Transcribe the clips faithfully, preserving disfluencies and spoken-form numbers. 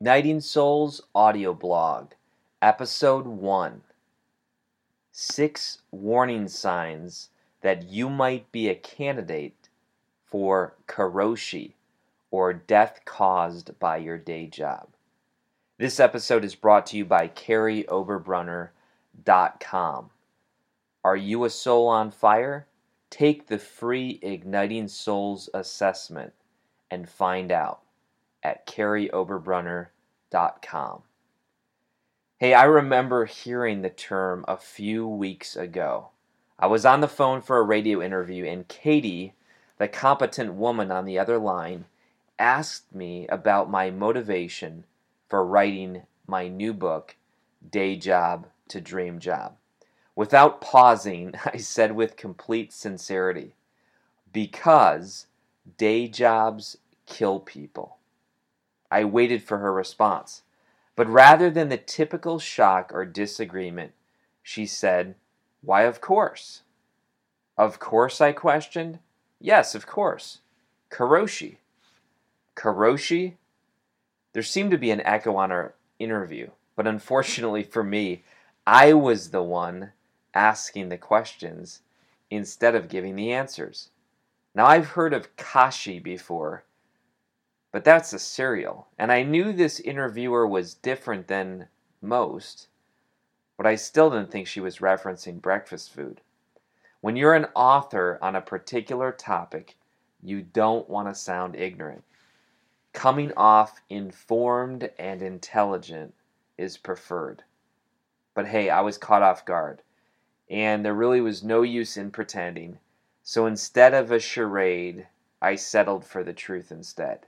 Knighting Souls audio blog, episode one. Six warning signs that you might be a candidate for karoshi, or death caused by your day job. This episode is brought to you by Carrie Oberbrunner dot com. Are you a soul on fire? Take the free Igniting Souls assessment and find out at Carrie Oberbrunner dot com. Hey, I remember hearing the term a few weeks ago. I was on the phone for a radio interview, and Katie, the competent woman on the other line, asked me about my motivation for writing my new book, Day Job to Dream Job. Without pausing, I said with complete sincerity, because day jobs kill people. I waited for her response, but rather than the typical shock or disagreement, she said, "Why, of course." "Of course?" I questioned. "Yes, of course. Karoshi." Karoshi? There seemed to be an echo on our interview, but unfortunately for me, I was the one asking the questions instead of giving the answers. Now, I've heard of Kashi before, but that's a cereal, and I knew this interviewer was different than most, but I still didn't think she was referencing breakfast food. When you're an author on a particular topic, you don't want to sound ignorant. Coming off informed and intelligent is preferred. But hey, I was caught off guard, and there really was no use in pretending, so instead of a charade, I settled for the truth instead.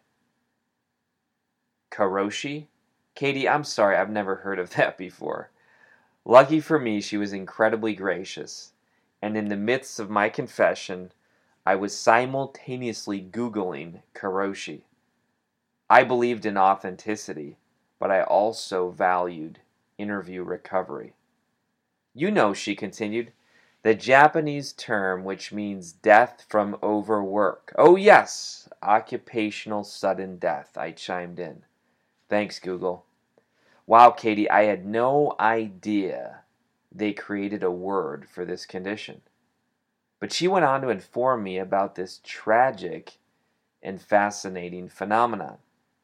Karoshi? Katie, I'm sorry, I've never heard of that before. Lucky for me, she was incredibly gracious, and in the midst of my confession, I was simultaneously Googling karoshi. I believed in authenticity, but I also valued interview recovery. "You know," she continued, "the Japanese term which means death from overwork." "Oh yes, occupational sudden death," I chimed in. "Thanks, Google." Wow, Katie, I had no idea they created a word for this condition. But she went on to inform me about this tragic and fascinating phenomenon.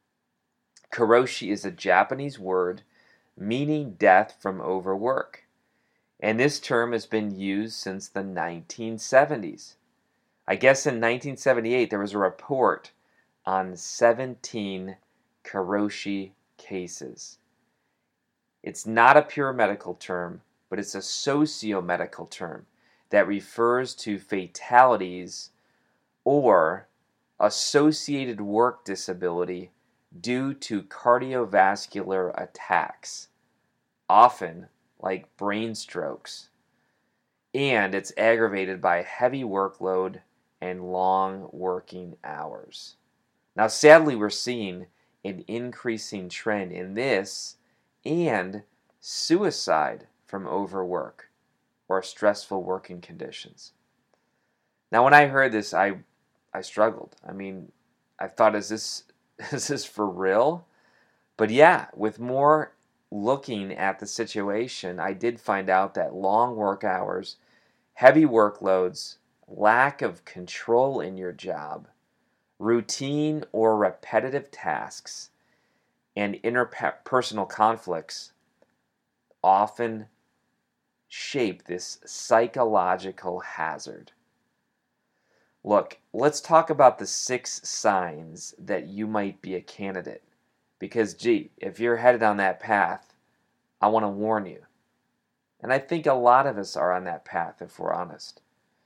Karoshi is a Japanese word meaning death from overwork, and this term has been used since the nineteen seventies. I guess in nineteen seventy-eight there was a report on seventeen karoshi cases. It's not a pure medical term, but it's a socio-medical term that refers to fatalities or associated work disability due to cardiovascular attacks, often like brain strokes, and it's aggravated by heavy workload and long working hours. Now, sadly, we're seeing an increasing trend in this and suicide from overwork or stressful working conditions. Now, when I heard this, I I struggled. I mean, I thought, is this is this for real? But yeah, with more looking at the situation, I did find out that long work hours, heavy workloads, lack of control in your job, routine or repetitive tasks, and interpersonal conflicts often shape this psychological hazard. Look, let's talk about the six signs that you might be a candidate. Because, gee, if you're headed on that path, I want to warn you. And I think a lot of us are on that path, if we're honest.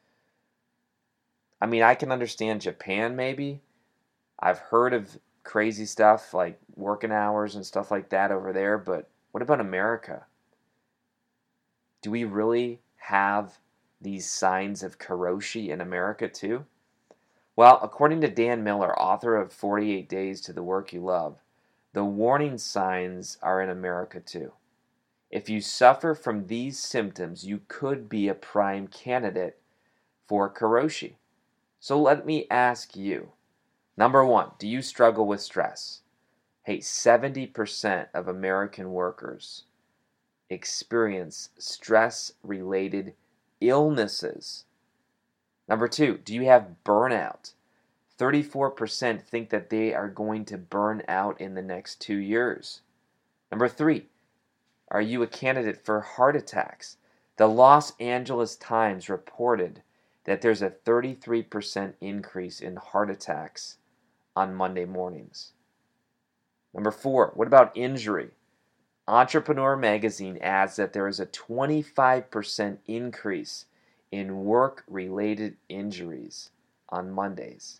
I mean, I can understand Japan, maybe. I've heard of crazy stuff like working hours and stuff like that over there, but what about America? Do we really have these signs of karoshi in America too? Well, according to Dan Miller, author of forty-eight Days to the Work You Love, the warning signs are in America too. If you suffer from these symptoms, you could be a prime candidate for karoshi. So let me ask you, number one, do you struggle with stress? Hey, seventy percent of American workers experience stress-related illnesses. Number two, do you have burnout? thirty-four percent think that they are going to burn out in the next two years. Number three, are you a candidate for heart attacks? The Los Angeles Times reported that there's a thirty-three percent increase in heart attacks on Monday mornings. Number four, what about injury? Entrepreneur Magazine adds that there is a twenty-five percent increase in work-related injuries on Mondays.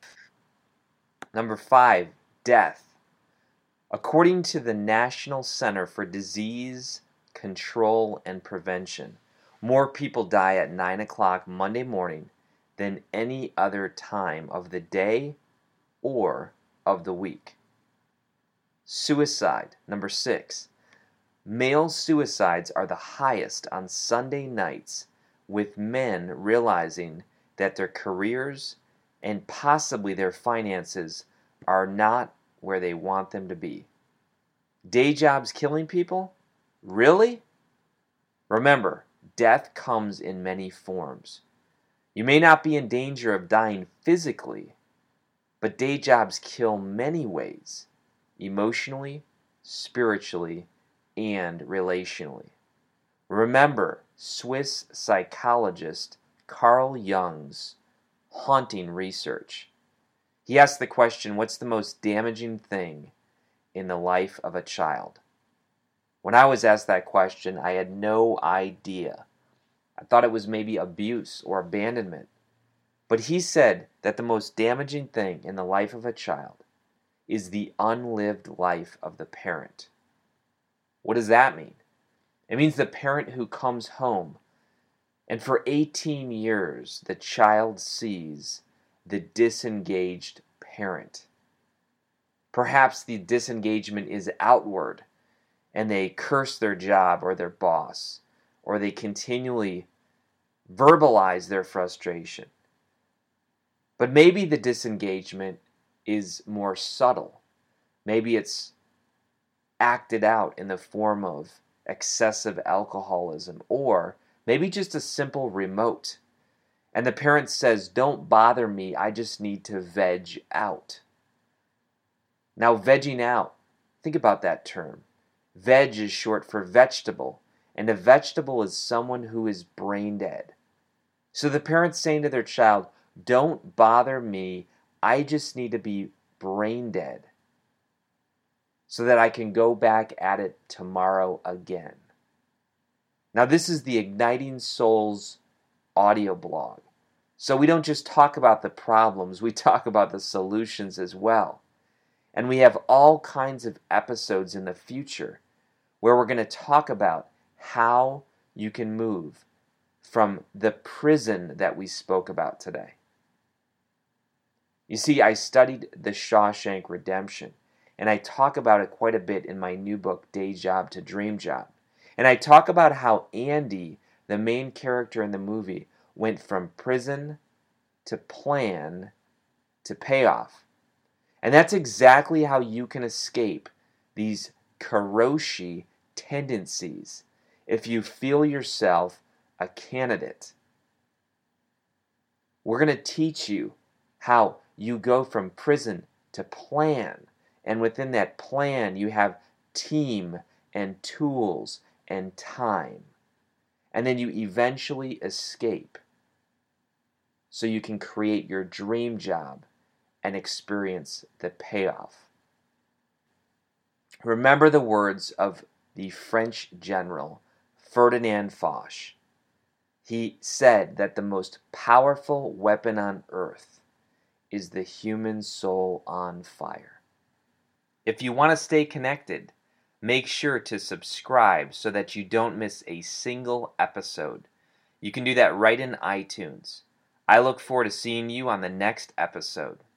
Number five, death. According to the National Center for Disease Control and Prevention, more people die at nine o'clock Monday morning than any other time of the day or of the week. Suicide. Number six. Male suicides are the highest on Sunday nights, with men realizing that their careers and possibly their finances are not where they want them to be. Day jobs killing people? Really? Remember, death comes in many forms. You may not be in danger of dying physically, but day jobs kill many ways, emotionally, spiritually, and relationally. Remember Swiss psychologist Carl Jung's haunting research. He asked the question, what's the most damaging thing in the life of a child? When I was asked that question, I had no idea. I thought it was maybe abuse or abandonment. But he said that the most damaging thing in the life of a child is the unlived life of the parent. What does that mean? It means the parent who comes home and for eighteen years the child sees the disengaged parent. Perhaps the disengagement is outward and they curse their job or their boss, or they continually verbalize their frustration. But maybe the disengagement is more subtle. Maybe it's acted out in the form of excessive alcoholism, or maybe just a simple remote. And the parent says, don't bother me, I just need to veg out. Now, vegging out, think about that term. Veg is short for vegetable, and a vegetable is someone who is brain dead. So the parent's saying to their child, don't bother me, I just need to be brain dead so that I can go back at it tomorrow again. Now, this is the Igniting Souls audio blog. So we don't just talk about the problems, we talk about the solutions as well. And we have all kinds of episodes in the future where we're going to talk about how you can move from the prison that we spoke about today. You see, I studied The Shawshank Redemption, and I talk about it quite a bit in my new book, Day Job to Dream Job. And I talk about how Andy, the main character in the movie, went from prison to plan to payoff. And that's exactly how you can escape these karoshi tendencies if you feel yourself a candidate. We're going to teach you how you go from prison to plan. And within that plan, you have team and tools and time. And then you eventually escape so you can create your dream job and experience the payoff. Remember the words of the French general Ferdinand Foch. He said that the most powerful weapon on earth is the human soul on fire. If you want to stay connected, make sure to subscribe so that you don't miss a single episode. You can do that right in iTunes. I look forward to seeing you on the next episode.